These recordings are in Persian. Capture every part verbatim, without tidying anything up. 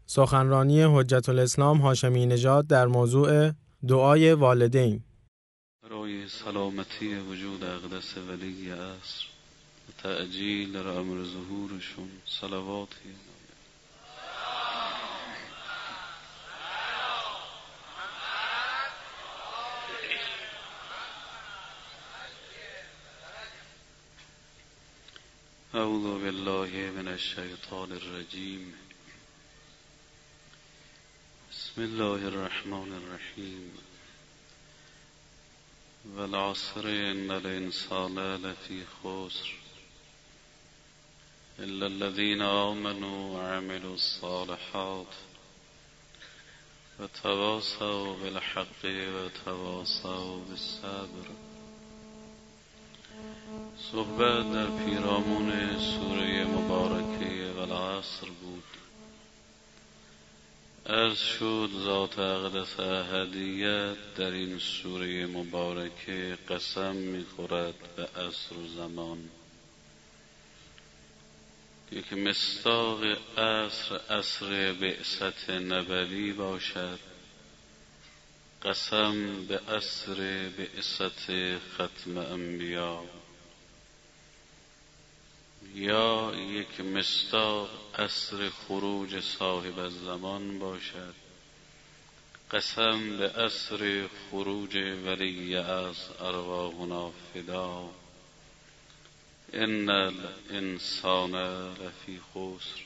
سخنرانی حجت الاسلام هاشمی نژاد در موضوع دعای والدین. برای سلامتی وجود اقدس ولی عصر و تعجیل در امر ظهورشون صلواتی اعوذ بالله من الشیطان الرجیم. بسم الله الرحمن الرحیم. والعصر ان الانسان لفی خسر الا الذين آمنوا وعملوا الصالحات وتواصوا بالحق وتواصوا بالصبر. صحبت در پیرامون سوره مبارکه والعصر بود. عرض شد ذات اقدس احدیت در این سوره مبارکه قسم می‌خورد به عصر و زمان. یک مصداق عصر عصر بعثت نبوی باشد، قسم به عصر بعثت ختم انبیا، یا یک مصداق عصر خروج صاحب الزمان باشد، قسم به عصر خروج ولی از ارواحنا فدا. ان الانسان لفی خسر،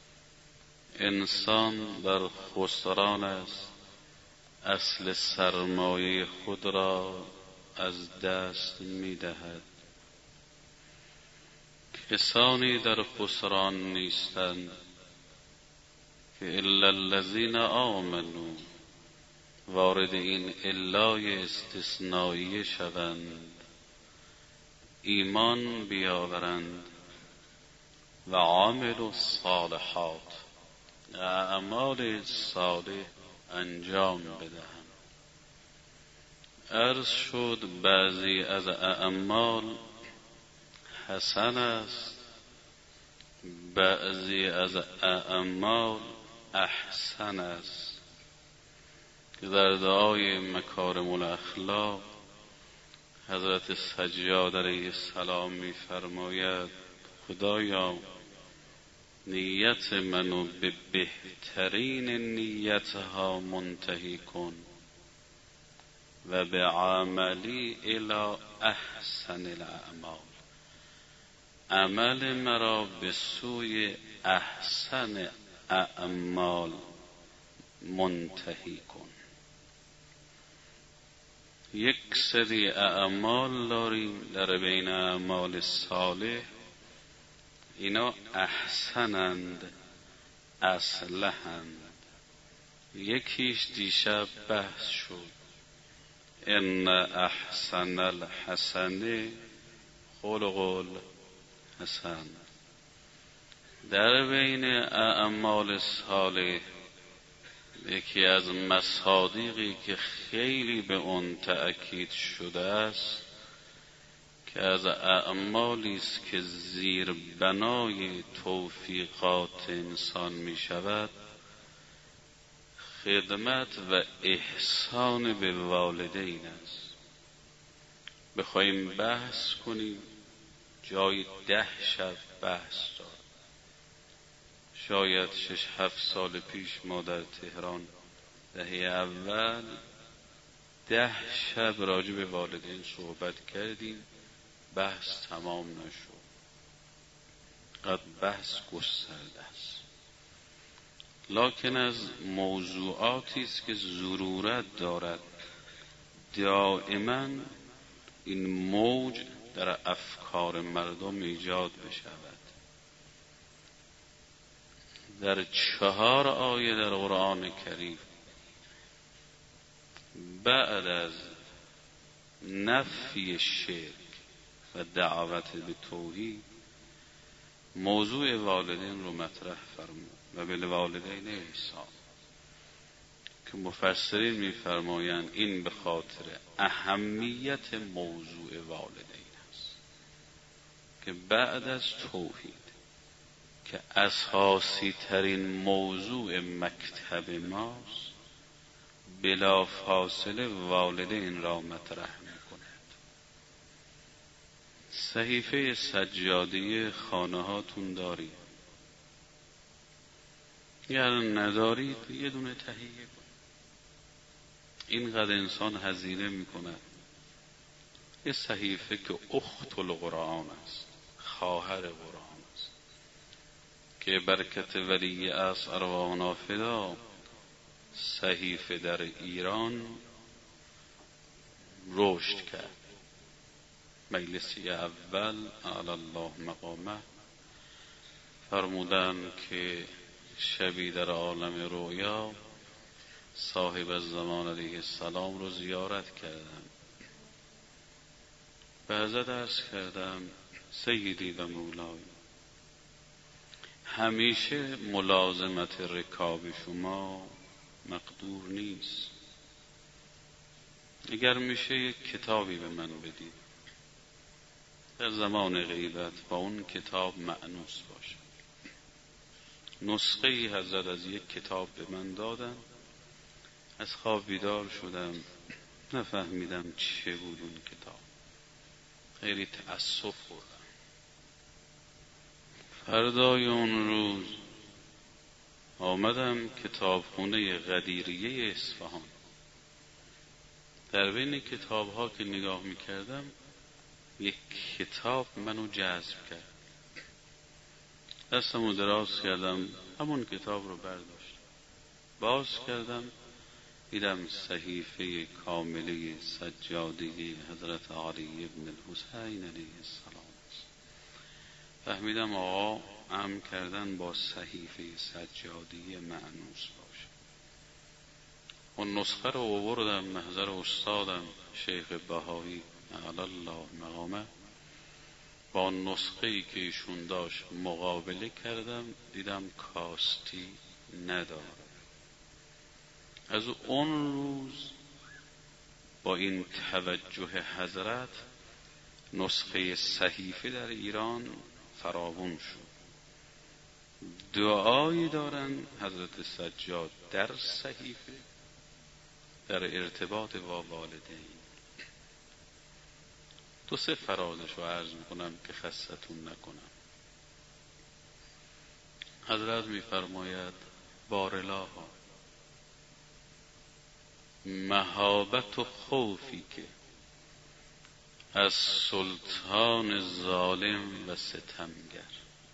انسان در خسران است، اصل سرمایه خود را از دست می دهد. کسانی در خسران نیستند که الا الذین آمنوا وارد این الای استثنایی شوند، ایمان بیاورند و عاملوا الصالحات، اعمال صالح انجام بدهند. عرض شد بعضی از اعمال حسن است، بعضی از اعمال احسن است، که در دعای مکارم الاخلاق حضرت سجاد علیه السلام می فرماید خدایا نیت منو به بهترین نیتها منتهی کن و به عملی الی احسن الاعمال، عمل مرا به سوی احسن اعمال منتهی کن. یک سری اعمال داریم در بین اعمال صالح، اینا احسنند، اصلحند. یکیش دیشب بحث شد، ان احسن الحسن خلق حسن. در بین اعمال صالح یکی از مصادیقی که خیلی به اون تأکید شده است که از اعمالی است که زیر بنای توفیقات انسان می شود، خدمت و احسان به والدین است. بخوایم بحث کنیم جای ده شب بحث داد. شاید شش هفت سال پیش ما در تهران دهه اول ده شب راجع به والدین صحبت کردیم، بحث تمام نشد. قد بحث گسترده است، لکن از موضوعاتی است که ضرورت دارد دائما این موج در افکار مردم ایجاد بشود. در چهار آیه در قرآن کریم بعد از نفی شرک و دعوت به توحید موضوع والدین رو مطرح فرمود و بالوالدین احسان، که مفسرین می‌فرمایند این به خاطر اهمیت موضوع والدین است که بعد از توحید که اساسی ترین موضوع مکتب ماست بلا فاصله والدین را مطرح میکند. صحیفه سجادی خانه هاتون دارید؟ یا ندارید یه دونه تهیه کنید. اینقدر انسان هزینه میکند. یه صحیفه که اخت القرآن است، خواهر قرآن است، که برکت ولی اصر ارواحنا فدا صحیفه در ایران رشد کرد. مجلسی اول اعلی الله مقامه فرمودن که شبی در عالم رویا صاحب الزمان علیه السلام رو زیارت کردم. به حضرت عرض کردم سیدی و مولای، همیشه ملازمت رکاب شما مقدور نیست. اگر میشه یک کتابی به من بدید در زمان غیبت با اون کتاب مأنوس باشه. نسخه ای حضرت از یک کتاب به من دادن. از خواب بیدار شدم نفهمیدم چه بود اون کتاب. خیلی تأسف خوردم. فردای اون روز آمدم کتابخونه قدیریه اصفهان. در بین کتاب ها که نگاه میکردم یک کتاب منو جذب کرد. دستمو دراز کردم همون کتاب رو برداشت، باز کردم دیدم صحیفه کامله سجادی حضرت علی ابن الحسین علیه السلام است. فهمیدم آقا امر کردن با صحیفه سجادی مأنوس باشه. اون نسخه رو آوردم محضر استادم شیخ بهایی اعلی الله مقامه. با نسخه‌ای که ایشون داشت مقابله کردم، دیدم کاستی نداره. از اون روز با این توجه حضرت نسخه صحیفه در ایران فراوان شد. دعایی دارن حضرت سجاد در صحیفه در ارتباط با والدین. دو سه فرازش رو عرض میکنم که خستتون نکنم. حضرت میفرماید بارلاها مهابت و خوفی که از سلطان ظالم و ستمگر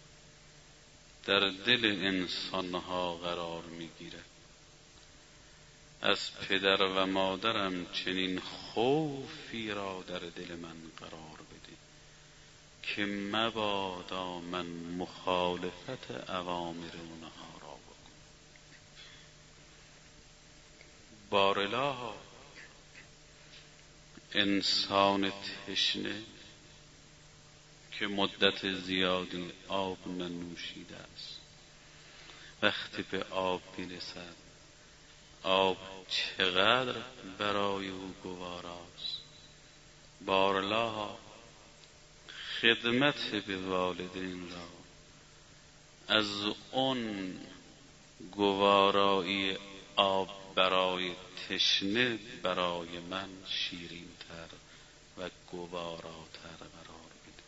در دل انسانها قرار میگیرد، از پدر و مادرم چنین خوفی را در دل من قرار بده که مبادا من مخالفت اوامر اونها را بکنم. بارلاها انسان تشنه که مدت زیادی آب ننوشیده است، وقتی به آب میرسد آب چقدر برای او گواراست. بارلاها خدمت به والدین را از اون گوارایی آب برای تشنه برای من شیرین تر و گواراتر قرار بده.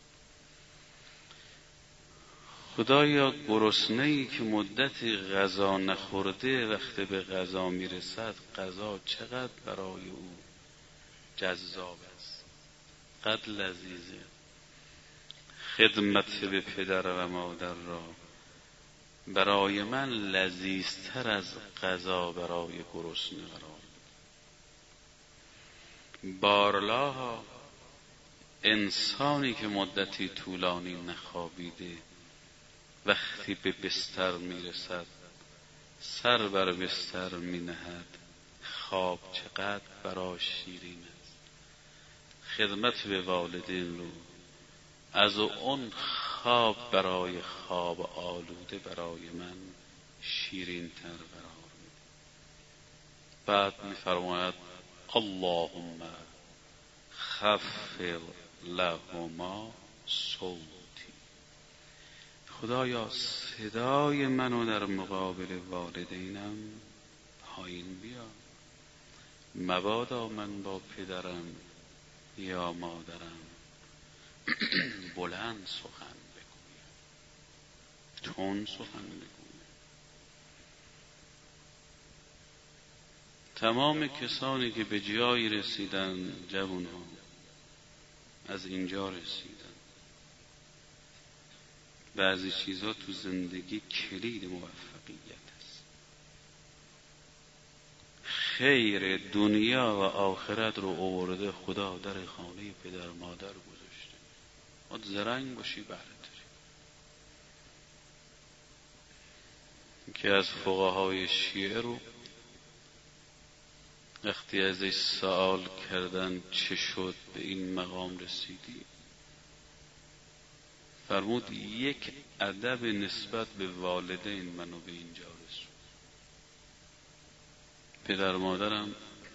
خدایا گرسنه‌ای که مدتی غذا نخورده وقتی به غذا میرسد غذا چقدر برای او جذاب است، قد لذیذه. خدمت به پدر و مادر را برای من لذیذتر از غذا برای گرسنه قرار بده. بارلاها انسانی که مدتی طولانی نخوابیده وقتی به بستر میرسد سر بر بستر مینهد، خواب چقدر براش شیرین است. خدمت به والدین رو از اون خواب برای خواب آلوده برای من شیرین تر قرار میده. بعد میفرماید اللهم خفض لهما صوتی. خدایا صدای منو در مقابل والدینم پایین بیار، مبادا من با پدرم یا مادرم بلند سخن بگویم، تون سخن بگویم. تمام کسانی که به جایی رسیدن، جوانها از اینجا رسیدن. بعضی چیزها تو زندگی کلید موفقیت است. خیر دنیا و آخرت رو آورده خدا در خانه پدر مادر گذاشته. باید زرنگ باشی بهره داری. که از فقهای شیعه رو وقتی ازش سوال کردن چه شد به این مقام رسیدی، فرمود یک ادب نسبت به والدین منو به اینجا رسوند. پدر مادرم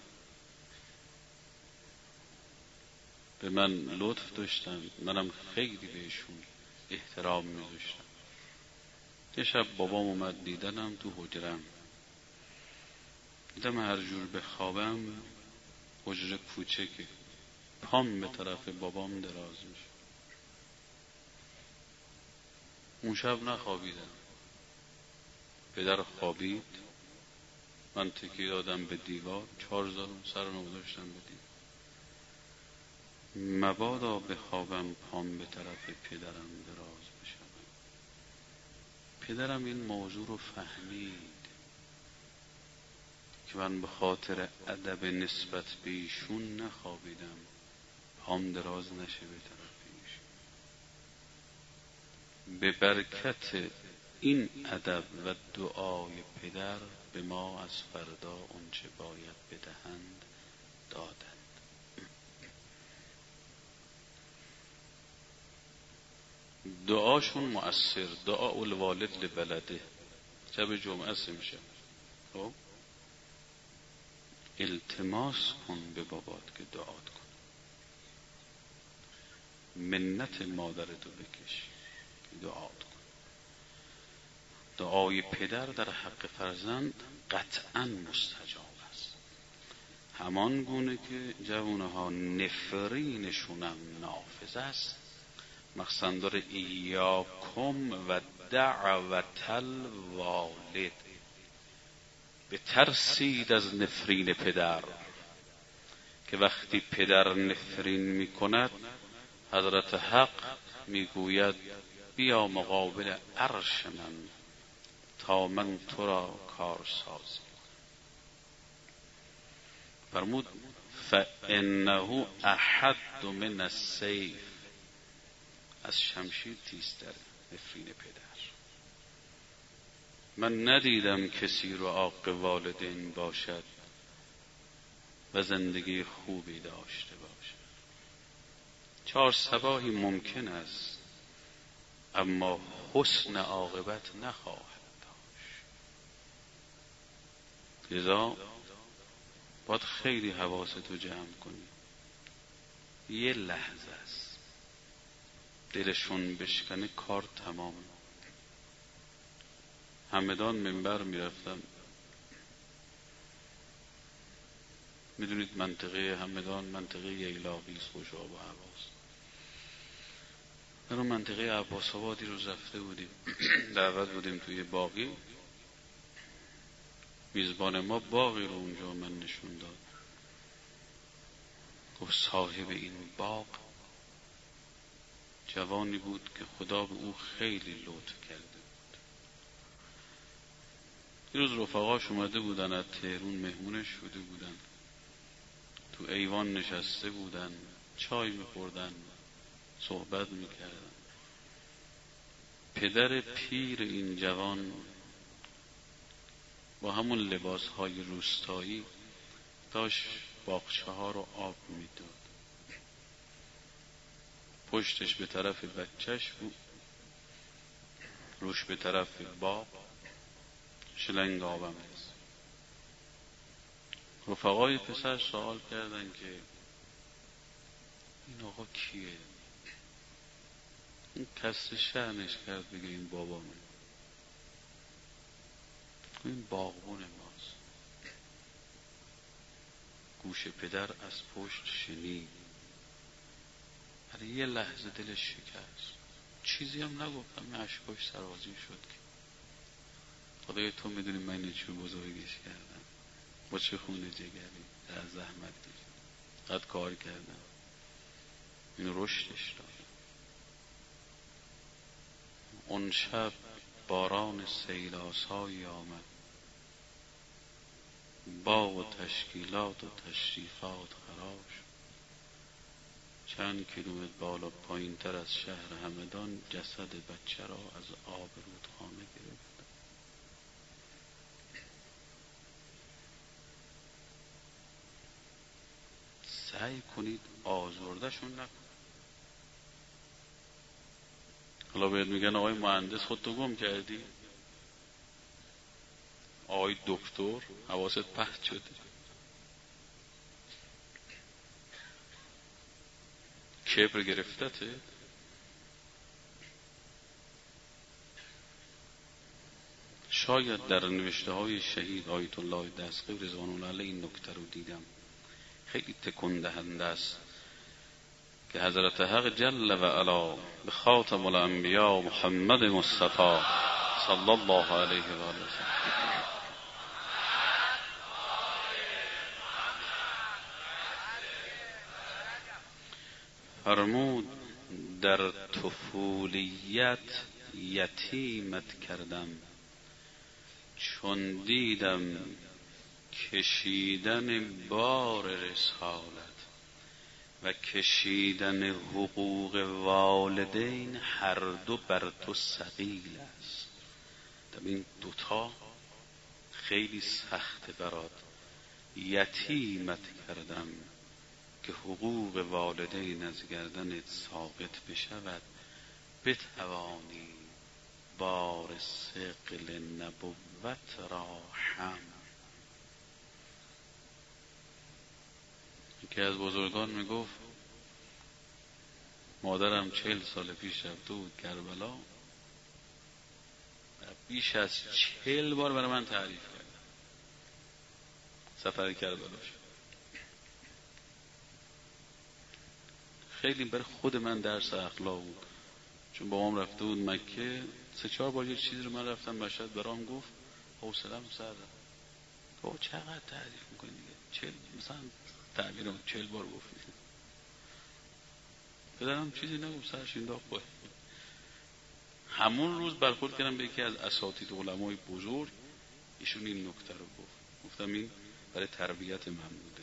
به من لطف داشتن، منم خیلی بهشون احترام میذاشتم. یه شب بابام اومد دیدنم تو حجرم، دیدم هر جور بخوابم حجره کوچکه، پام به طرف بابام دراز میشه. اون شب نخوابیدم. پدر خوابید، من تکی دادم به دیوار، چهار زارم سر رو گذاشتم به دیوار. مبادا بخوابم پام به طرف پدرم دراز بشه. پدرم این موضوع رو فهمید که من به خاطر ادب نسبت به ایشون نخوابیدم، پام دراز نشه به طرف ایشون. به برکت این ادب و دعای پدر به ما از فردا اونچه باید بدهند دادند. دعاشون مؤثر، دعا الوالد لبلده. شب جمعه سه میشه، خب التماس کن به بابات که دعات کن، منت مادرتو بکش که دعات کن. دعای پدر در حق فرزند قطعا مستجاب است. همان گونه که جوانها نفرینشونم نافذ است، مقصد داره ایاکم و دعوت الوالد، به ترسید از نفرین پدر، که وقتی پدر نفرین می کند حضرت حق می گوید بیا مقابل عرش من تا من تو را کارسازی. فرمود فانه احد من السیف، از شمشیر تیزتر نفرین پدر. من ندیدم کسی رو عاق والدین باشد و زندگی خوبی داشته باشد. چهار صباحی ممکن است اما حسن عاقبت نخواهد داشت. لذا باید خیلی حواستو جمع کنی. یه لحظه است دلشون بشکنه کار تمام. همدان منبر میرفتم، میدونید منطقه همدان منطقه ییلاقی است، خوش آب و هواست. در اون منطقه عباس آبادی رو رفته بودیم، دعوت بودیم توی باغی. میزبان ما باغی رو اونجا من نشون داد، گفت صاحب این باغ جوانی بود که خدا به او خیلی لطف کرده بود. یه روز رفقاش اومده بودن از تهرون، مهمونش شده بودن، تو ایوان نشسته بودن، چای میخوردن، صحبت میکردن. پدر پیر این جوان با همون لباس های روستایی داشت باغچه ها رو آب میداد. پشتش به طرف بچهش بود، روش به طرف باغ شلنگ آبم هست. رفقای پسر سوال کردن که این آقا کیه؟ این کسی شأنش کرد بگه این بابامه، این باغبون ماست. گوش پدر از پشت شنید، برای یه لحظه دلش شکست، چیزی هم نگفتم، اشکاش سرازیر شد که خدای تو میدونی من اینه چی بزرگش کردم، با چه خونه جگری در زحمت کشیدم، قد کار کردم، این رشدش داد. اون شب باران سیلاسایی آمد، باغ و تشکیلات و تشریفات خراب شد. چند کیلومتر بالا پایین تر از شهر همدان جسد بچه را از آب رودخانه گرفت. سعی کنید آزردشون نکنید. حالا باید میگن آقای مهندس خودتو گم کردی، آقای دکتر حواست پرت شده. کبر گرفتته. شاید در نوشته های شهید آیت الله دستگیر رضوان الله علیه این نکته رو دیدم، خیلی تکون دهنده است که حضرت حق جل و علا به خاتم الانبیا محمد مصطفی صلی الله علیه و آله فرمود در طفولیت یتیمت کردم، چون دیدم کشیدن بار رسالت و کشیدن حقوق والدین هر دو بر تو ثقیل است. این دوتا خیلی سخته برات. یتیمت کردم که حقوق والدین از گردنت ساقط بشود، بتوانی بار ثقل نبوت را هم. یکی از بزرگان میگفت مادرم چهل سال پیش رفته بود کربلا، بیش از چهل بار برای من تعریف کرد سفر کربلاش. خیلی برای خود من درس اخلاق بود، چون بابام رفته بود مکه، سه چهار بار یه چیزی رو من رفتم مشهد برام گفت، حوصله‌ام سر رفت. بابا چقدر تعریف میکنی دیگه، چهل مثلا تعبیر رو چهل بار گفت. پدرم چیزی نگفت، سرش انداخت. باید همون روز برخورد کردم به یکی از اساتید علمای بزرگ، ایشون این نکته رو گفت. گفتم این برای تربیت من بوده.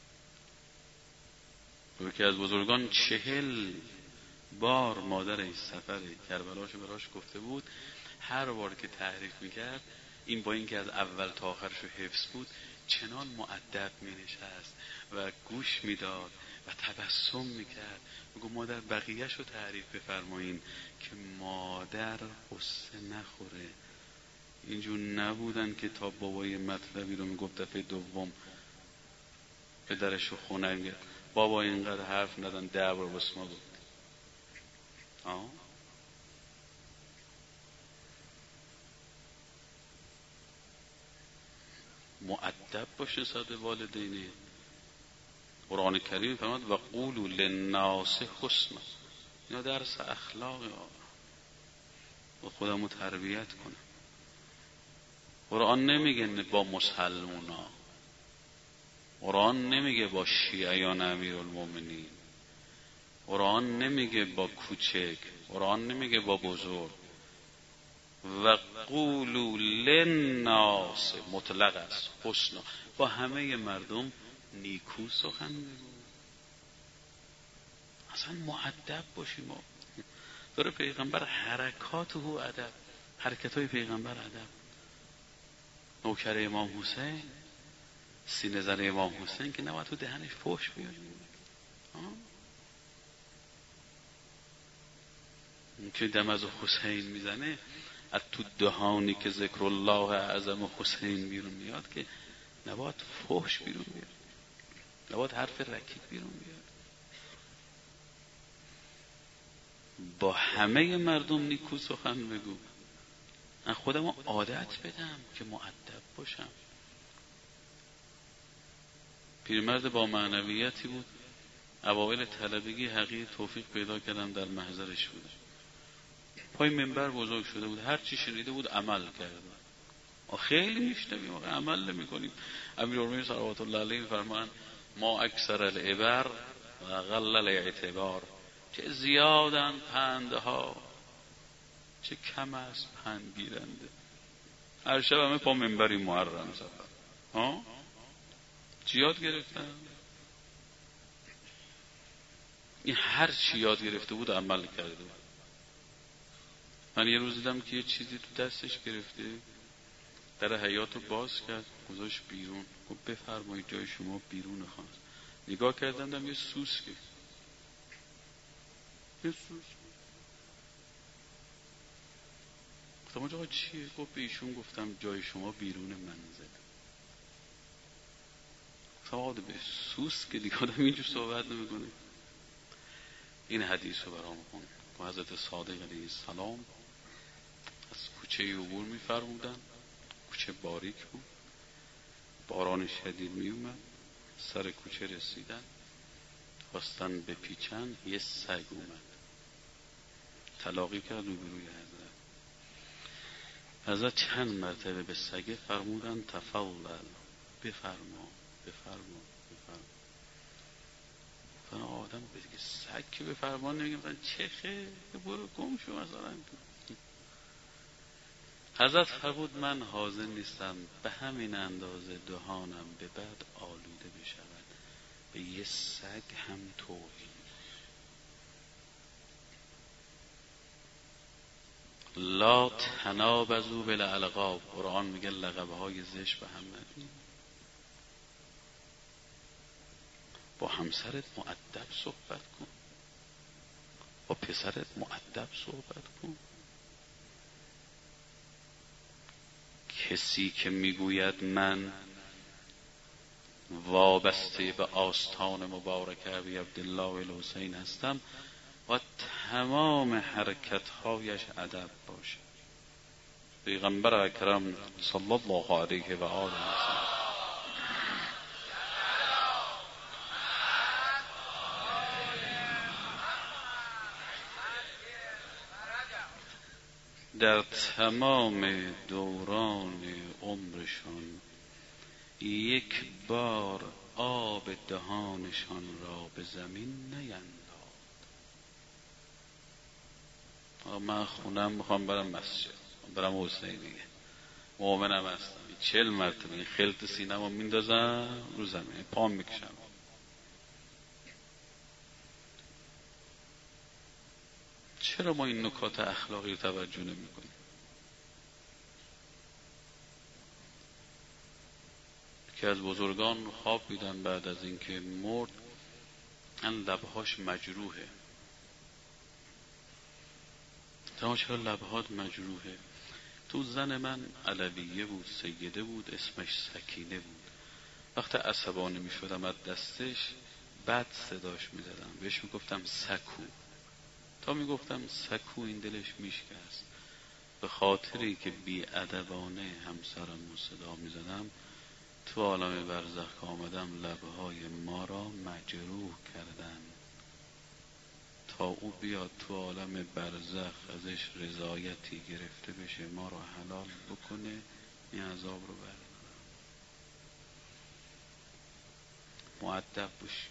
یکی از بزرگان چهل بار مادرش سفر کربلاشو براش گفته بود، هر بار که تعریف میکرد این با اینکه از اول تا آخرشو حفظ بود چنان مؤدب مینشست و گوش میداد و تبسم میکرد. میگو مادر بقیهشو تعریف بفرمایین که مادر قصه نخوره. اینجور نبودن که تا بابای مطلبی رو میگفت دفعه دوم پدرشو خونه میگه بابا اینقدر حرف ندن ده بار بس ما بود. آه مؤدب باشه صد والدینه. قرآن کریم فرمود و قولوا للناس حسنا. اینا درس اخلاق و خودمو تربیت کنم. قرآن نمیگه با مسلمونا، قرآن نمیگه با شیعیان امیرالمومنین، قرآن نمیگه با کوچک، قرآن نمیگه با بزرگ. و قولوا للناس مطلق است، حسنا، با همه مردم نیکو سخن بگو. اصلا مؤدب باشیم. داره پیغمبر حرکات او ادب، حرکت های پیغمبر ادب. نوکر امام حسین، سینه زن امام حسین که نباید تو دهنش فحش بیاد. که دم از حسین میزنه، از تو دهانی که ذکر الله اعظم حسین بیرون میاد که نباید فحش بیرون بیاد، نباید حرف رکیک بیرون بیاد. با همه مردم نیکو سخن بگو. من خودم عادت بدم که مؤدب باشم. پیرمرد با معنویتی بود. اوایل طلبگی حقیر توفیق پیدا کردم در محضرش بود. پای منبر بزرگ شده بود، هر چی شنیده بود عمل کرده. خیلی میشنویم و عمل نمی کنیم. امیرالمومنین صلوات الله علیه فرمان ما اکثر العبر و اقل الاعتبار. چه زیادن پندها، چه کم است پند گیرنده. هر شب همه پا منبری محرم زدن. ها چی یاد گرفتن؟ این هر چی یاد گرفته بود عمل کرده بود. من یه روز دیدم که یه چیزی تو دستش گرفته، در حیاط رو باز کرد، گذاشت بیرون، گفت بفرمایید جای شما بیرون خواست. نگاه کردم دیدم یه سوسکه، یه سوسک. گفتم آقا چیه؟ گفت به ایشون گفتم جای شما بیرون منزل. گفتم آقا به سوسک دیگه آدم اینجور صحبت نمیکنه. این حدیث رو برام خوند که حضرت صادق علیه السلام از کوچه عبور می‌فرمودن. کوچه باریک بود، باران شدید می اومد، سر کوچه رسیدن، خواستن بپیچن، یه سگ اومد تلاقی کرد روبروی حضرت. حضرت چند مرتبه به سگه فرمودن تفضل، بفرما بفرما بفرما. فنا آدم بگه سگ که بفرما نمیگم چه خیلی برو گم شو مثلا. حضرت فرمود من حاضر نیستم به همین اندازه دهانم به بعد آلوده بشود به یه سگ هم توهین. لا تنابزوا بالالقاب. قرآن میگه لقبهای زشت به هم ندید. با همسرت مؤدب صحبت کن، با پسرت مؤدب صحبت کن. کسی که میگوید من وابسته به آستان مبارک ابی عبدالله الحسین هستم و تمام حرکت‌هایش ادب باشه. پیغمبر اکرم صلی الله علیه و آله وسلم در تمام دوران عمرشان یک بار آب دهانشان را به زمین نینداخت. من خونم میخوام برم مسجد، برم حسینیه، مؤمنم هستم، چل مرتبه این خلط سینما میندازم رو زمین، پام میکشم. چرا ما این نکات اخلاقی رو توجه نمی کنیم؟ که از بزرگان خواب دیدن بعد از اینکه مرد ان لبهاش مجروحه. تا چرا لبهات مجروحه؟ تو زن من علویه بود، سیده بود، اسمش سکینه بود. وقتی عصبانی می شدم از دستش بد صداش می زدم، بهش می گفتم سکو. تا می گفتم سکو این دلش می شکست. به خاطری که بی ادبانه همسرم رو صدا می زدم، تو عالم برزخ که آمدم لبهای ما را مجروح کردن تا او بیاد تو عالم برزخ ازش رضایتی گرفته بشه، ما را حلال بکنه، این عذاب رو بردارم. مؤدب باشی.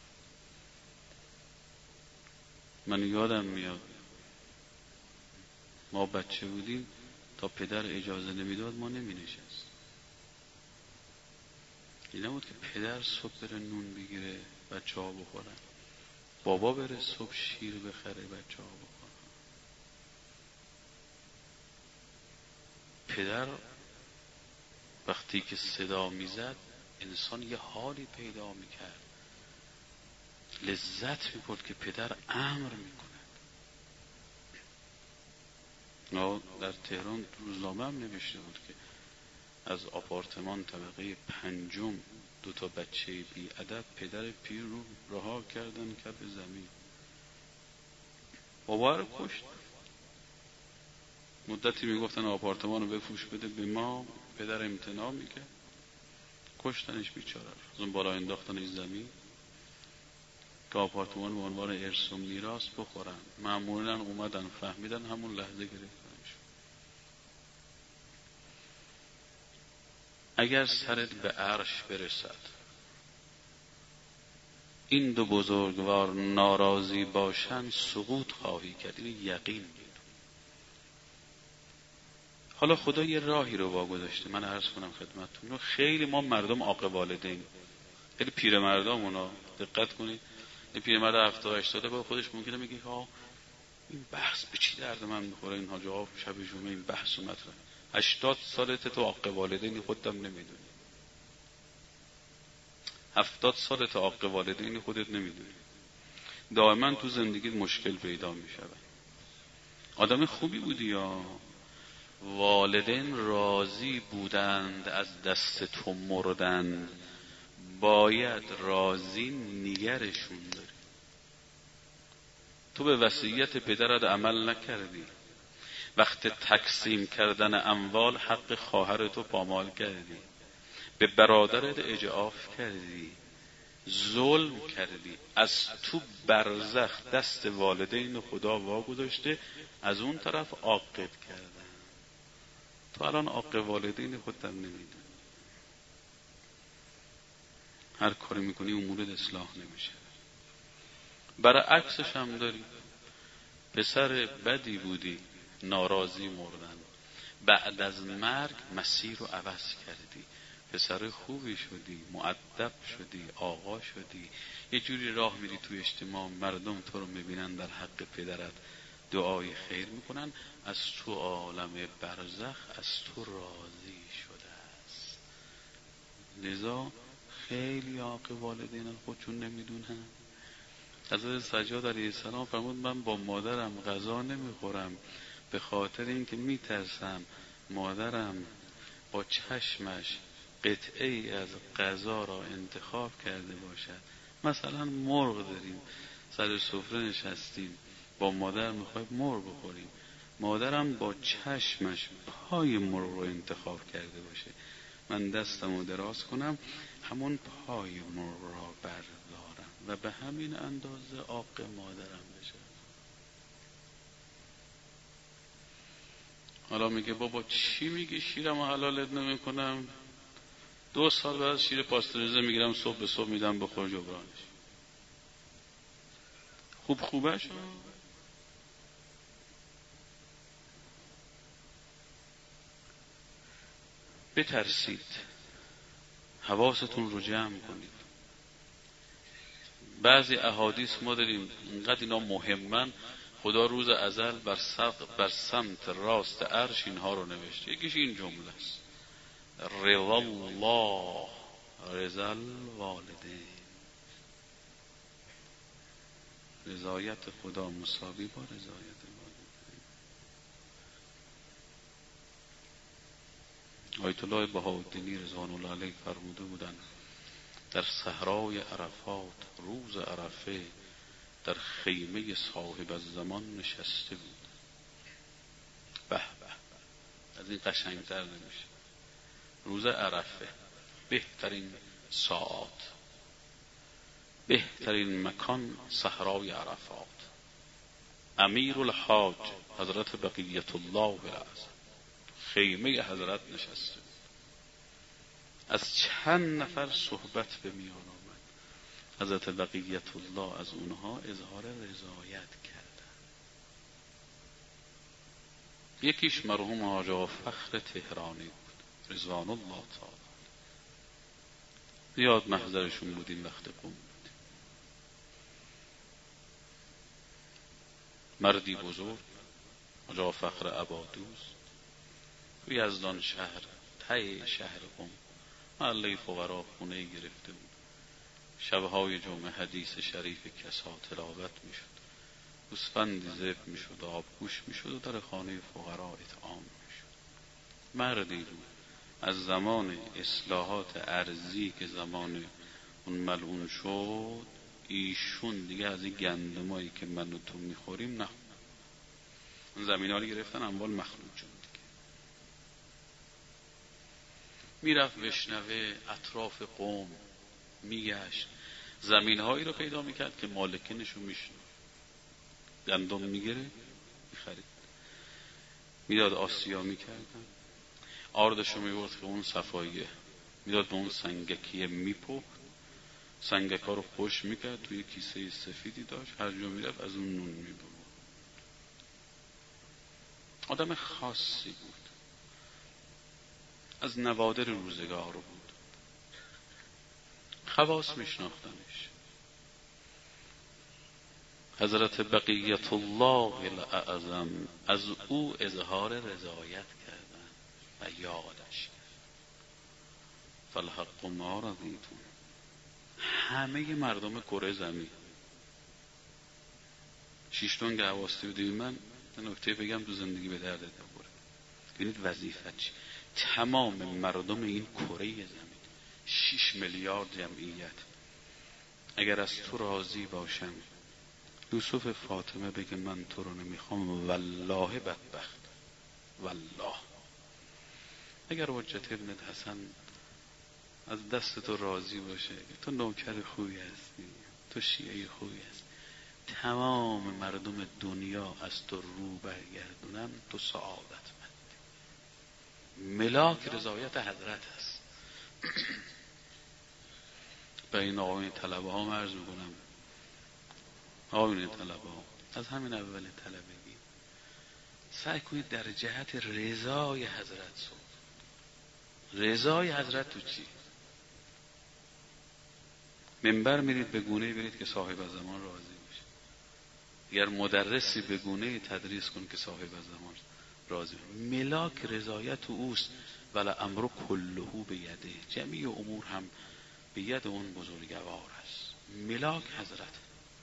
من یادم میاد ما بچه بودیم تا پدر اجازه نمیداد ما نمی نشست. این نبود که پدر صبح بره نون بگیره بچه ها بخورن، بابا بره صبح شیر بخره بچه ها بخورن. پدر وقتی که صدا میزد انسان یه حالی پیدا میکرد، لذت میبرد که پدر امر میکنه. نه در تهران روزنامه هم نوشته بود که از آپارتمان طبقه پنجم دو تا بچه بی ادب پدر پیر رو رها کردن کف زمین. بابا رو کشت. مدتی میگفتن آپارتمان رو بفروش بده به ما، پدر امتناع میکرد، کشتنش بیچاره رو. از اون بالا انداختنش زمین که آپارتمان به عنوان ارث و میراث بخورن. مامورین اومدن فهمیدن، همون لحظه گرفتنش. اگر سرت به عرش برسد این دو بزرگوار ناراضی باشن، سقوط خواهی کرد. این یقین. حالا خدا یه راهی رو واگذاشته. من عرض کنم خدمتتون، خیلی ما مردم عاق والدین، خیلی پیرمردامونا دقت کنید. یه پیرمرد هفتاد هشتاد با خودش ممکنه میگه ها این بحث به چی درد من میخوره، این حاج آقا شب جمعه این بحث و مطرح. هشتاد سالته تو عاق والدین خودت نمیدونی. هفتاد سالته عاق والدین خودت نمیدونی. دائما تو زندگیت مشکل پیدا میشه. آدم خوبی بودی یا والدین راضی بودند از دست تو مردن، باید راضی نگرشون داری. تو به وصیت پدرت عمل نکردی، وقت تقسیم کردن اموال حق خواهر تو پامال کردی، به برادرت اجعاف کردی، ظلم کردی. از تو برزخ دست والدین خدا واگذاشته، از اون طرف عاقب کردن. تو الان عاق والدین خودت نمیدونی. هر کاری میکنی امورت اصلاح نمیشه. برعکسش هم داری. پسر بدی بودی، ناراضی مردن، بعد از مرگ مسیر رو عوض کردی، پسر خوبی شدی، مؤدب شدی، آقا شدی، یه جوری راه میری تو اجتماع، مردم تو رو میبینن در حق پدرت دعای خیر میکنن، از تو عالم برزخ از تو راضی شده است. لذا خیلی عاق والدین خودشون نمیدونن. حضرت سجاد علیه السلام فرمود من با مادرم غذا نمیخورم به خاطر اینکه میترسم مادرم با چشمش قطعه ای از غذا را انتخاب کرده باشد. مثلا مرغ داریم، سر سفره نشستیم، با مادر میخوایم مرغ بخوریم، مادرم با چشمش پای مرغ رو انتخاب کرده باشه، من دستمو دراز کنم همون پای مرغ را بردارم و به همین اندازه عاق مادرم بشه. حالا میگه بابا چی میگی، شیرم حلالت نمی کنم، دو سال بعد شیر پاستوریزه میگیرم صبح به صبح میدم بخور جبرانش. خوب خوبش بترسید، حواستون رو جمع کنید. بعضی احادیث ما داریم اینقدر اینا مهمن، خدا روز ازل بر, بر سمت راست عرش اینها رو نوشته. یکیش این جمله است: رضا الله رضا الوالدین. رضایت خدا مساوی با رضایت والدین. آیت الله بهاءالدینی رضوان الله علیه فرموده بودند در صحرای عرفات روز عرفه در خیمه صاحب الزمان نشسته بود. به به، از این قشنگتر نمیشه. روز عرفه، بهترین ساعات، بهترین مکان صحرای عرفات. امیر الحاج حضرت بقیت الله بالعز خیمه حضرت نشسته بود. از چند نفر صحبت به میان آمد. حضرت بقیت الله از اونها اظهار رضایت کردن. یکیش مرحوم حاج آقا فخر تهرانی بود رضوان الله تعالی. زیاد محضرشون بودیم وقت قوم بود. مردی بزرگ، حاج آقا فخر عبادوس، توی یزدان شهر ته شهر قوم محله فقرا خونه گرفته بود. شبهای جمعه حدیث شریف کسا تلاوت می شد، گوسفندی ذبح می شد، آبگوش می شد و در خانه فقرا اطعام می شد. مردی بود از زمان اصلاحات ارضی که زمان اون ملعون شد، ایشون دیگه از این گندمایی که من و تو می خوریم نخورد. اون زمین ها رو گرفتن اموال مخلوط شد دیگه. میرفت بشنوه اطراف قوم میگشت، زمین هایی رو پیدا میکرد که مالکینشو میشنو، گندم میگره میخرید، میداد آسیا میکردن، آردشو میبرد که اون صفاییه، میداد به اون سنگکیه میپخت، سنگک ها رو خوش میکرد، توی کیسه سفیدی داشت، هر جا میرفت از اون نون میبرد. آدم خاصی بود، از نوادر روزگار بود، خواص میشناختنش. حضرت بقیت الله الاعظم از او اظهار رضایت کردن و یادش کرد. فالحق ما رضیتم. همه مردم کره زمین شیشتون گهواستی بودیم. من نکته بگم تو زندگی به درد بخوره. ببینید وظیفت چی؟ تمام مردم این کره زمین، شیش میلیارد جمعیت، اگر از تو راضی باشن، یوسف فاطمه بگه من تو رو نمیخوام، والله بدبخت، والله. اگر حجت ابن حسن از دست تو راضی باشه، تو نوکر خوبی هستی، تو شیعه خوبی هستی، تمام مردم دنیا از تو رو برگردونن، تو سعادتمند. ملاک رضایت حضرت هست. به این آقایون طلبه ها مرز میکنم، آقایون طلبه ها از همین اول طلبگی سعی کنید در جهت رضای حضرت صحبت. رضای حضرت تو چی؟ منبر میرید به گونه‌ای برید که صاحب زمان راضی باشه. اگر مدرسی به گونه‌ای تدریس کن که صاحب زمان راضی باشه. ملاک رضایت اوست. ولا امر کله به یده، جمیع امور هم به ید اون بزرگوار است. ملاک حضرت.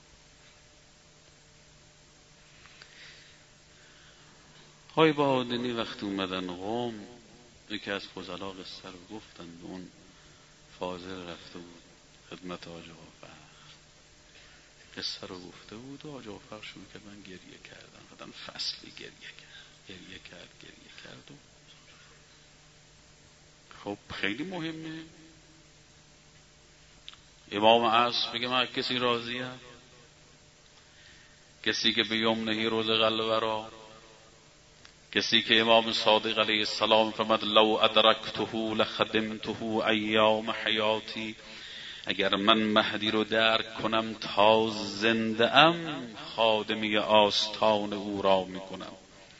های بهادنی وقتی اومدن قوم، یکی از فضلا قصه رو گفتن، اون فاضل رفته بود خدمت حاج آقا، قصه رو گفته بود و حاج آقا شروع کردن گریه کردن، بعدن فصلی گریه کرد گریه کرد گریه کرد و خب خیلی مهمه. امام عصر میگه من کسی راضیه؟ کسی که به یمنهی روز قلب را، کسی که امام صادق علیه السلام فرمود لو ادرکته لخدمته ایام حیاتی، اگر من مهدی رو درک کنم تا زنده ام، خادمی آستان او را میکنم.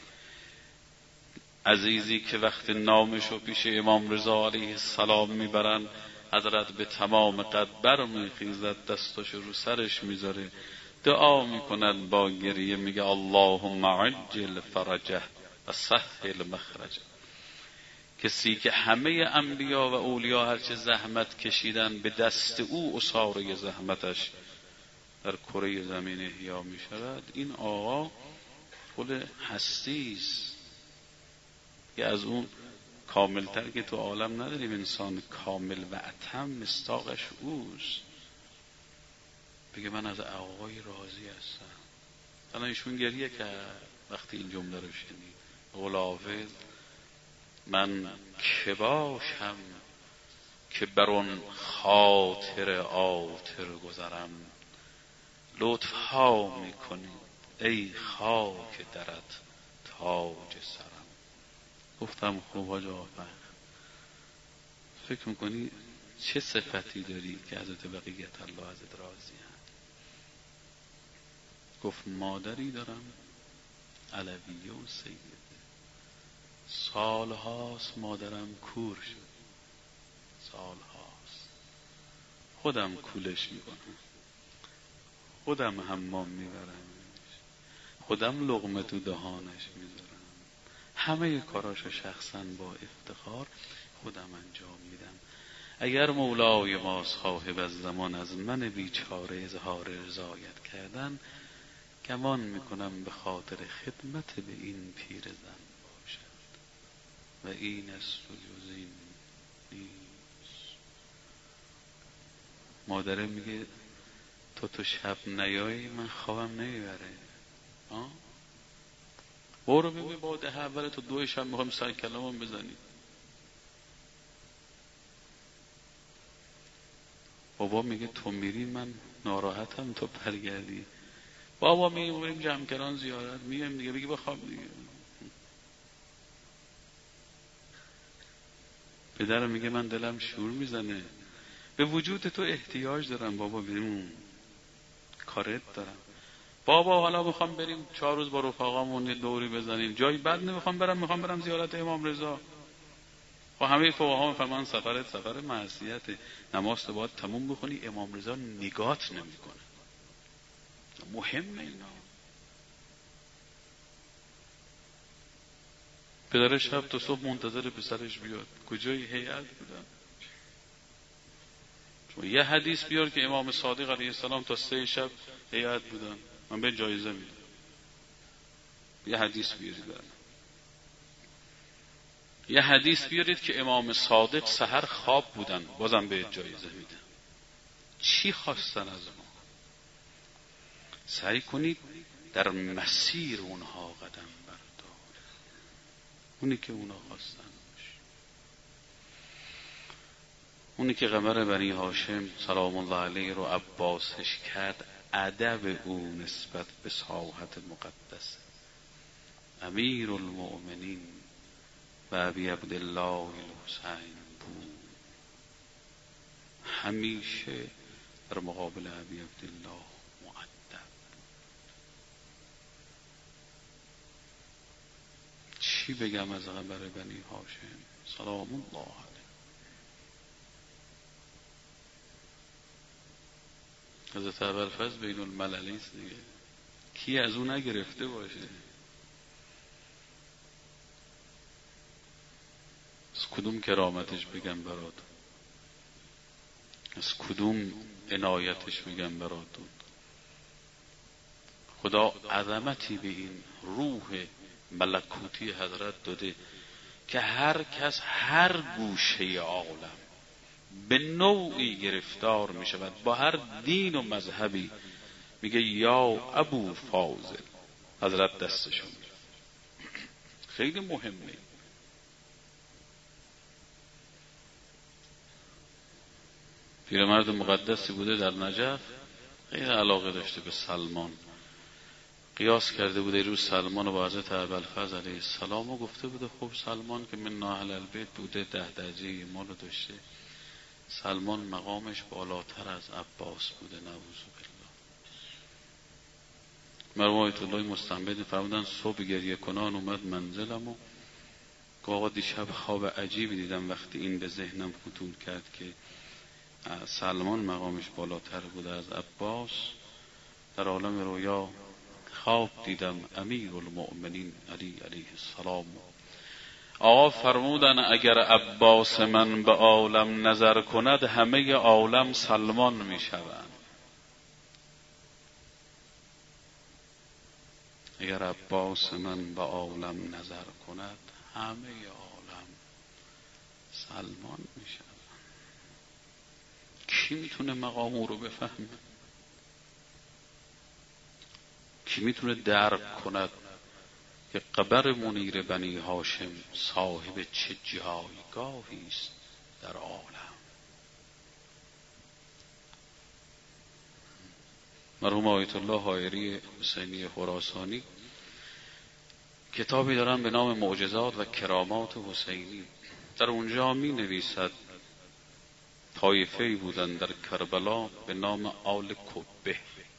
عزیزی که وقت نامشو پیش امام رضا علیه السلام میبرن، حضرت به تمام قد بر میخیزد، دستاش رو سرش میذاره، دعا میکند با گریه، میگه اللهم عجل فرجه و سهل مخرجه. کسی که همه انبیا و اولیا هرچه زحمت کشیدن، به دست او اصاره زحمتش در کره زمین احیا می شود. این آقا خود هستیست که از اون کاملتر که تو عالم نداریم. انسان کامل و اتم مصداقش اوست. بگه من از آقای راضی هستم. الان ایشون گریه کرد وقتی این جمله رو شنید. قول حافظ من که باشم که بر اون خاطر آتر گذرم، لطف ها میکنی ای خاک درت تاج سرم. گفتم خوب حاج آقا، فکر میکنی چه صفتی داری که حضرت بقیت الله ازت راضی هم؟ گفت مادری دارم علویه و سیده، سال هاست مادرم کور شد، سال هاست خودم کولش میکنم، خودم حمام میبرم، خودم لقمه تو دهانش میذارم، همه کاراشو شخصا با افتخار خودم انجام میدم. اگر مولای ما صاحب از زمان از من بیچاره اظهار رضایت کردن، گمان میکنم به خاطر خدمت به این پیر زن باشد و این است و جز این نیست. مادره میگه تو تو شب نیایی من خوابم نمیبره. برو ببین با ده اول تو دو شب میخوایم سر کلامم بزنیم. بابا میگه تو میری من ناراحتم تو برگردی. بابا میگه بریم جمکران زیارت، میگم دیگه بگی بخواب دیگه. پدرم میگه من دلم شور میزنه، به وجود تو احتیاج دارم بابا، بریم کارت دارم. بابا حالا میخوام بریم چهار روز با رفقامون دوری بزنیم، جایی بد نمیخوام برم، میخوام برم زیارت امام رضا. خب همه فقها میفرمان سفرت سفر معصیته، نماز تو باید تموم بخونی، امام رضا نگات نمیکنه. مهمه اینا. پدر شب تا صبح منتظر پسرش بیاد، کجای هیئت بودن. یه حدیث بیار که امام صادق علیه السلام تا سه شب هیئت بودن، من به جایزه میدم. یه حدیث بیارید برم. یه حدیث بیارید که امام صادق سحر خواب بودن، بازم به جایزه میدم. چی خواستن از ما؟ سعی کنید در مسیر اونها قدم بردارید، اونی که اونها خواستن باشه. اونی که قمر بنی هاشم سلام الله علیه رو عباسش کرد، ادب او نسبت به ساحت مقدس امیر المؤمنین و ابی عبدالله الحسین بود. همیشه در مقابل ابی عبدالله مؤدب. چی بگم از قمر بنی هاشم سلام الله علیه؟ حضرت ابوالفضل بین المللی است دیگه، کی از اون نگرفته باشه؟ از کدوم کرامتش بگم براتون، از کدوم عنایتش بگم براتون؟ خدا عظمتی به این روح ملکوتی حضرت داده که هر کس هر گوشه عالم به نوعی گرفتار می شود با هر دین و مذهبی، میگه یا ابو فاضل، حضرت دستشون. خیلی مهمه. پیرمرد مقدسی بوده در نجف، خیلی علاقه داشته به سلمان، قیاس کرده بوده رو سلمان و با حضرت ابوالفضل علیه السلام و گفته بوده خب سلمان که من اهل البیت بوده، ده درجه ایمان رو داشته، سلمان مقامش بالاتر از عباس بوده، نعوذ بالله. مرحوم آیت الله مستنبط فرمودن صبح گریه کنان اومد منزلم و که آقا دیشب خواب عجیبی دیدم، وقتی این به ذهنم خطور کرد که سلمان مقامش بالاتر بوده از عباس، در عالم رویا خواب دیدم امیر المؤمنین علی علیه السلام. آقا فرمودن اگر عباس من به عالم نظر کند، همه عالم سلمان می شوند. اگر عباس من به عالم نظر کند، همه عالم سلمان می شوند. کی میتونه مقام او رو بفهمه؟ کی میتونه درک کند که قبر منیر بنی هاشم صاحب چه جایگاهی است در عالم؟ مرحوم آیت الله حائری حسینی خراسانی کتابی دارن به نام معجزات و کرامات حسینی. در اونجا می نویسد طایفه‌ای بودن در کربلا به نام آل کبه.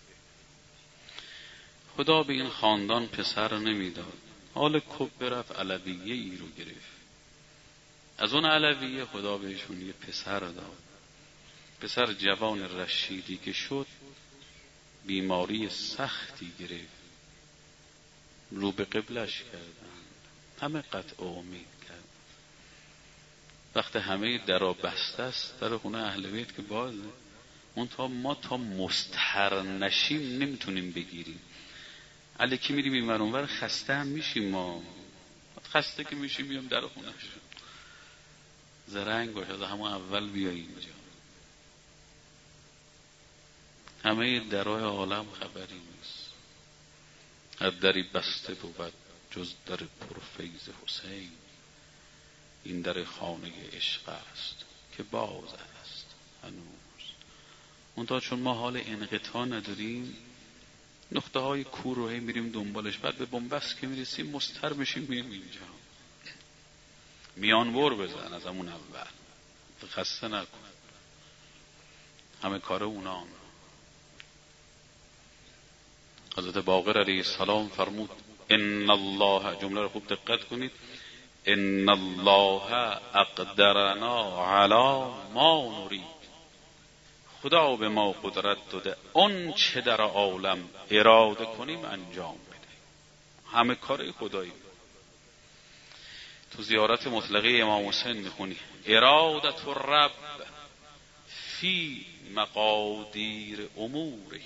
خدا به این خاندان پسر نمیداد. آل کبه رفت علویه ای رو گرفت. از اون علویه خدا بهشون یه پسر داد. پسر جوان رشیدی که شد، بیماری سختی گرفت، رو به قبلش کردن، همه قطع امید کرد. وقت همه درا بسته است، در خونه اهل بیت که بازه، اون تا ما تا مستحر نشیم نمیتونیم بگیریم. الکی میریم این ور اون ور، خسته هم میشیم. ما خسته که میشیم میام در خونه شد زرنگ باشه، از همون اول بیایی اینجا. همه درای عالم خبری نیست، هر دری بسته بود جز در پرفیض حسین. این در خانه عشق است که باز است هنوز. منتها چون ما حال انقطاع نداریم، نقطه های کور رو هی میریم دنبالش، بعد به بنبست که میرسیم مستر میشیم میریم اینجا. میانبر بزن از همون اول، خسته نکن، همه کار اونا. حضرت باقر علیه السلام فرمود ان الله، جمله رو خوب دقت کنید، ان الله اقدرنا علی ما نرید. خدا به ما قدرت داده اون چه در عالم اراده کنیم انجام بده. همه کار خدایی. تو زیارت مطلقه امام حسین میخونی ارادت الرب فی مقادیر اموره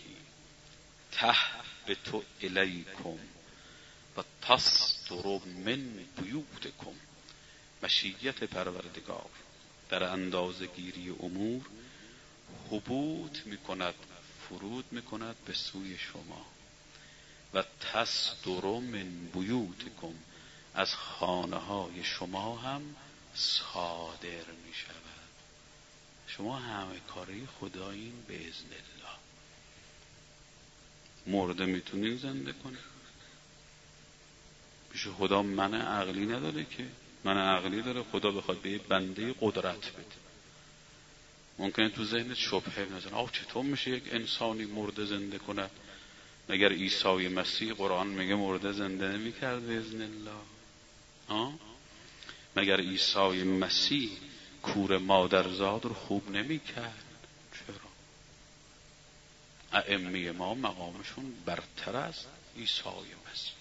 تهبط الیکم و تصدر من بیوتکم. مشیت پروردگار در اندازه گیری امور هبوط میکند، فرود میکند به سوی شما. و تصدر من بیوتکم، از خانه های شما هم صادر میشود. شما همه کاری خدایین به اذن الله. مرده میتونین زنده کنین. پیش خدا من عقلی نداره که، من عقلی داره. خدا بخواد به یه بنده قدرت بده، ممکنه تو ذهنت شبهه نزنه آه چطور میشه یک انسانی مرده زنده کند؟ مگر عیسی مسیح قرآن میگه مرده زنده نمیکرد به اذن الله؟ آه؟ مگر عیسی مسیح کور مادرزاد رو خوب نمیکرد؟ چرا؟ ائمه ما مقامشون برتر از عیسی مسیح.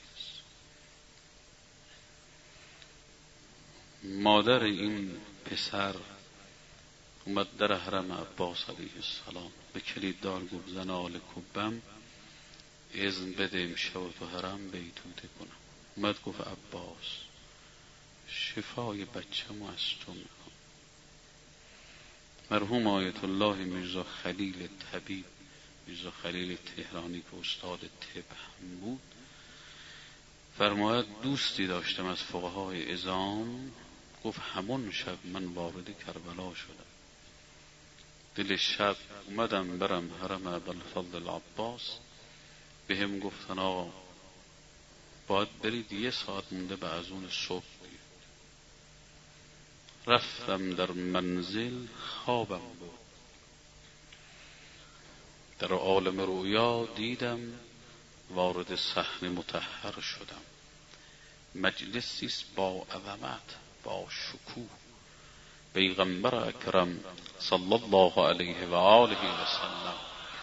مادر این پسر اومد در حرم عباس علیه السلام، به کلیددار گفت زن آل کبم اذن بده امشب تو حرم بیتوته کنم. اومد گفت عباس شفای بچه‌مو از تو میخوام. مرحوم آیت الله میرزا خلیل طبیب، میرزا خلیل تهرانی که استاد طب هم بود، فرماید دوستی داشتم از فقهای عظام، گفت همون شب من وارد کربلا شدم. دل شب اومدم برم حرم ابوالفضل العباس، به هم گفتن آقا باید برید یه ساعت مونده به اذان صبح. رفتم در منزل، خوابم بود. در عالم رویا دیدم وارد صحن مطهر شدم. مجلسی است با عظمت، با شکوه. پیغمبر اکرم صلی الله علیه و آله و سلم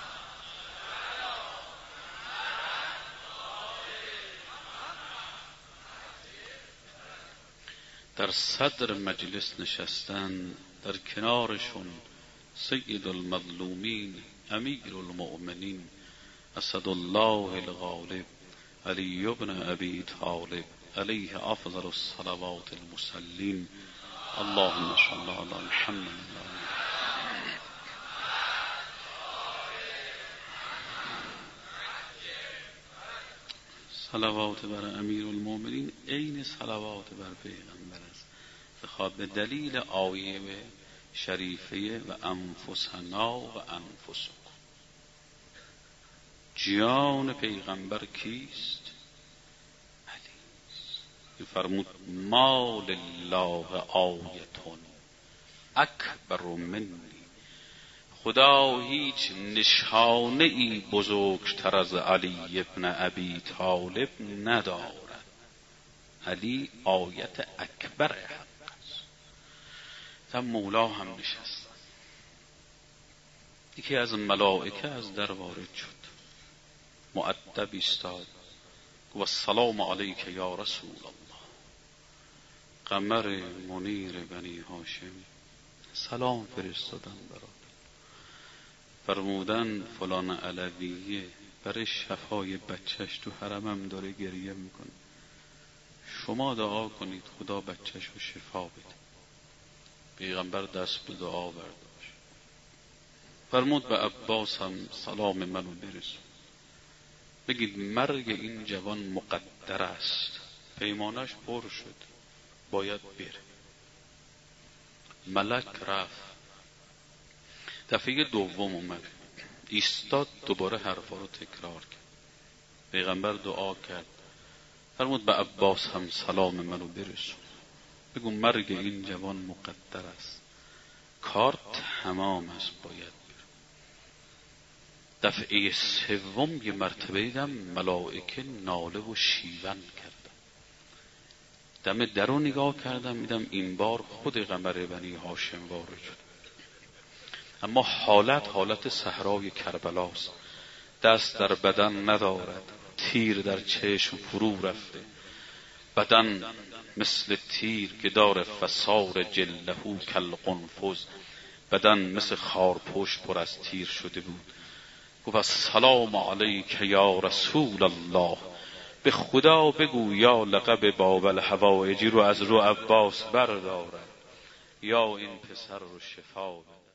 در صدر مجلس نشستن، در کنارشون سید المظلومین امیر المؤمنین اسد الله الغالب علی ابن ابی طالب علیه افضل الصلوات المسلین. اللهم صل علی محمد. صلوات بر امیر المؤمنین عین صلوات بر پیغمبر است. بخواد به دلیل آیه شریفه و انفسنا و انفسکم. جان پیغمبر کیست؟ علی. فرمود ما لله آیتون اکبر منی. خدا هیچ نشانه ای بزرگتر از علی ابن ابی طالب ندارد. علی آیت اکبر حق است. تا مولا هم نشست. یکی از ملائکه از در وارد شد، مؤدب ایستاد، گفت السلام علیک یا رسول الله. قمر منیر بنی هاشم سلام فرستادن برات. فرمودن فلان علویه برای شفای بچهش تو حرمم داره گریه میکنه، شما دعا کنید خدا بچهش رو شفا بده. پیغمبر دست به دعا برداشت. فرمود به عباس هم سلام منو برسون، بگید مرگ این جوان مقدر است، پیمانش پر شد، باید بره. ملک رفت. دفعه دوم اومد، ایستاد، دوباره حرفا رو تکرار کرد. پیغمبر دعا کرد، فرمود به عباس هم سلام منو برسون، بگو مرگ این جوان مقدر است، کار تمام است، باید بره. دفعه سوم یه مرتبه دیدم ملائکه ناله و شیون کردن. دم در رو نگاه کردم، میدم این بار خود قمر بنی هاشم وارد شد. اما حالت حالت صحرای کربلاست، دست در بدن ندارد، تیر در چشم فرو رفته، بدن مثل تیر که داره فسار جلهو کل قنفذ، بدن مثل خارپشت پر از تیر شده بود. گفت السلام علیک یا رسول الله، به خدا بگو یا لقب باب الحوائجی رو از رو عباس بردارد، یا این پسر رو شفا بده.